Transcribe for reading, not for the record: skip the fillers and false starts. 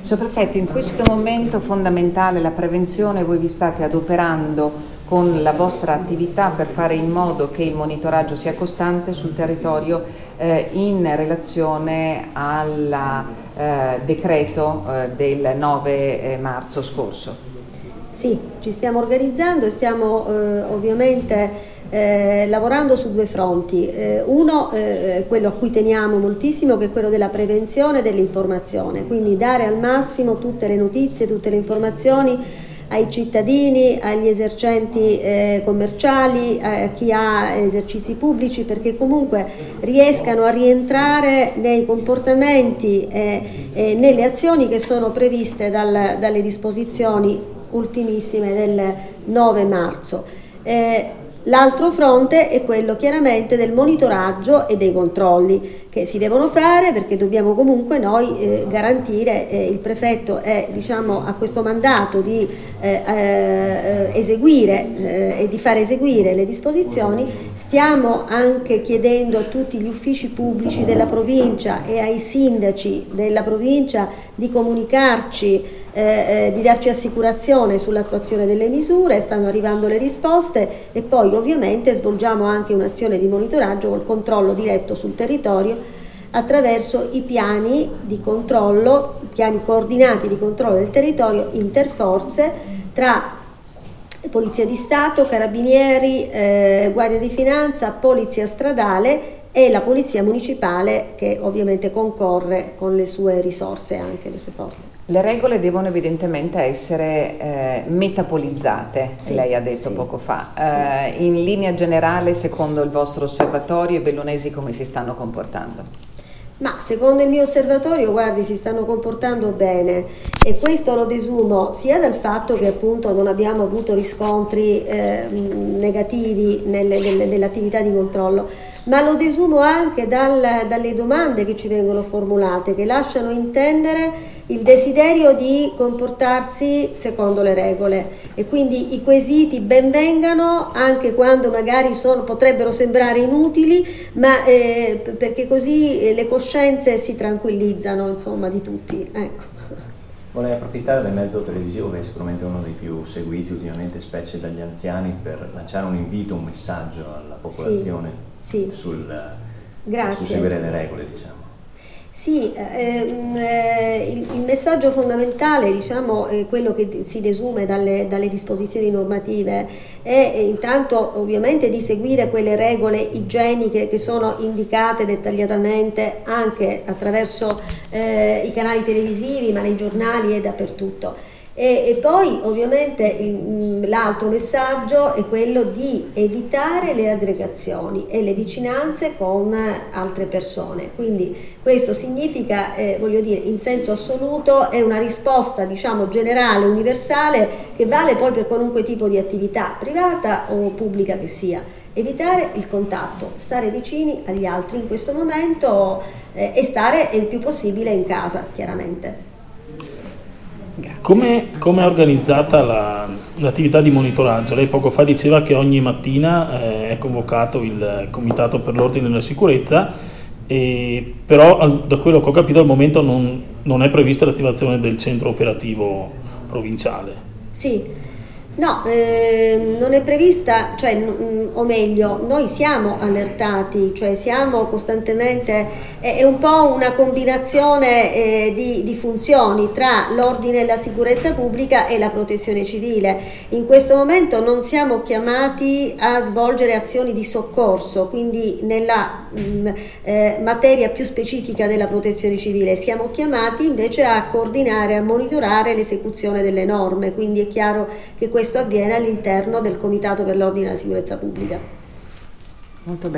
Sottoprefetto, in questo momento fondamentale la prevenzione, voi vi state adoperando con la vostra attività per fare in modo che il monitoraggio sia costante sul territorio in relazione al decreto del 9 marzo scorso. Sì, ci stiamo organizzando e stiamo ovviamente lavorando su due fronti. Uno, quello a cui teniamo moltissimo, che è quello della prevenzione e dell'informazione, quindi dare al massimo tutte le notizie, tutte le informazioni ai cittadini, agli esercenti commerciali, a chi ha esercizi pubblici, perché comunque riescano a rientrare nei comportamenti e nelle azioni che sono previste dalle disposizioni ultimissime del 9 marzo. L'altro fronte è quello chiaramente del monitoraggio e dei controlli che si devono fare, perché dobbiamo comunque noi garantire, il prefetto ha questo mandato di eseguire e di far eseguire le disposizioni. Stiamo anche chiedendo a tutti gli uffici pubblici della provincia e ai sindaci della provincia di comunicarci, di darci assicurazione sull'attuazione delle misure. Stanno arrivando le risposte e poi ovviamente svolgiamo anche un'azione di monitoraggio col controllo diretto sul territorio attraverso i piani di controllo, piani coordinati di controllo del territorio interforze tra Polizia di Stato, Carabinieri, Guardia di Finanza, Polizia Stradale e la Polizia Municipale, che ovviamente concorre con le sue risorse, anche le sue forze. Le regole devono evidentemente essere metapolizzate, sì, lei ha detto poco fa. Sì. In linea generale, secondo il vostro osservatorio, i bellunesi come si stanno comportando? Ma secondo il mio osservatorio, guardi, si stanno comportando bene, e questo lo desumo sia dal fatto che appunto non abbiamo avuto riscontri negativi nell'attività di controllo, ma lo desumo anche dalle domande che ci vengono formulate, che lasciano intendere il desiderio di comportarsi secondo le regole, e quindi i quesiti ben vengano anche quando magari potrebbero sembrare inutili, ma perché così le coscienze si tranquillizzano, insomma, di tutti. Ecco. Vorrei approfittare del mezzo televisivo, che è sicuramente uno dei più seguiti ultimamente, specie dagli anziani, per lanciare un invito, un messaggio alla popolazione sul seguire le regole, diciamo. Sì, il messaggio fondamentale, diciamo, è quello che si desume dalle disposizioni normative, è intanto ovviamente di seguire quelle regole igieniche che sono indicate dettagliatamente anche attraverso i canali televisivi, ma nei giornali e dappertutto. E poi ovviamente l'altro messaggio è quello di evitare le aggregazioni e le vicinanze con altre persone, quindi questo significa, voglio dire, in senso assoluto è una risposta, diciamo, generale, universale, che vale poi per qualunque tipo di attività, privata o pubblica che sia. Evitare il contatto, stare vicini agli altri in questo momento e stare il più possibile in casa, chiaramente. Come è organizzata l'attività di monitoraggio? Lei poco fa diceva che ogni mattina è convocato il Comitato per l'Ordine e la Sicurezza, però da quello che ho capito al momento non è prevista l'attivazione del centro operativo provinciale. Sì. No, non è prevista, o meglio, noi siamo allertati, cioè siamo costantemente, è un po' una combinazione di funzioni tra l'ordine e la sicurezza pubblica e la protezione civile. In questo momento non siamo chiamati a svolgere azioni di soccorso, quindi nella materia più specifica della protezione civile, siamo chiamati invece a coordinare, a monitorare l'esecuzione delle norme, quindi è chiaro che questo avviene all'interno del Comitato per l'Ordine e la Sicurezza Pubblica. Molto bene.